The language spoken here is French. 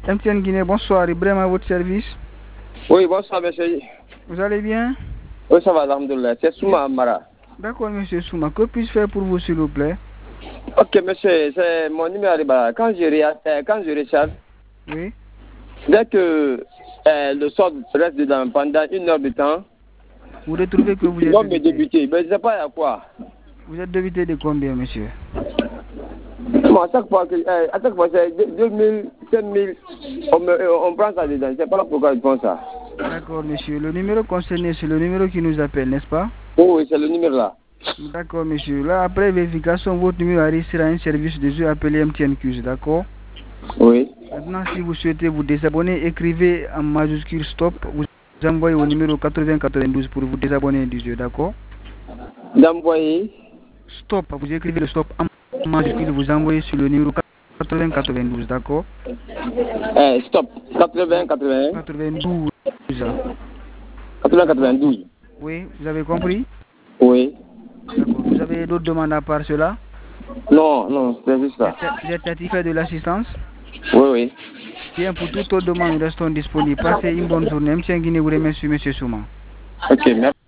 MTN Guinée, bonsoir. Ibrahim à votre service. Oui, bonsoir, monsieur. Vous allez bien? Oui, ça va, alhamdoulilah. C'est Souma Amara. D'accord, monsieur Souma. Que puis-je faire pour vous, s'il vous plaît? Ok, monsieur, c'est mon numéro. Quand je recharge, Oui. dès que le solde reste dedans pendant 1 heure de temps, Vous retrouvez que vous ils êtes vont me débité. débuter. Mais je ne sais pas à quoi. Vous êtes débité de combien, monsieur? Bon, à chaque fois, c'est 2000, 5000, on prend ça dedans. Je ne sais pas pourquoi ils font ça. D'accord, monsieur. Le numéro concerné, c'est le numéro qui nous appelle, n'est-ce pas? Oui, c'est le numéro là. D'accord, monsieur. Là, après vérification, votre numéro arrive sur un service de jeu appelé MTN Quiz, d'accord? Oui. Maintenant, si vous souhaitez vous désabonner, écrivez en majuscule stop. Vous envoyez au numéro 8092 pour vous désabonner du jeu, d'accord? D'envoyer. Stop, vous écrivez le stop en majuscule, vous envoyez sur le numéro 8092, d'accord? Stop. 80, 81. 92. 80, 92. Oui, vous avez compris? Oui. D'accord. Vous avez d'autres demandes à part cela? Non, c'est juste ça. Vous êtes satisfait de l'assistance? Oui. Bien, pour toute autre demande, nous restons disponibles. Passez une bonne journée. M. Guinée vous remercie, M. Souma. Ok, merci.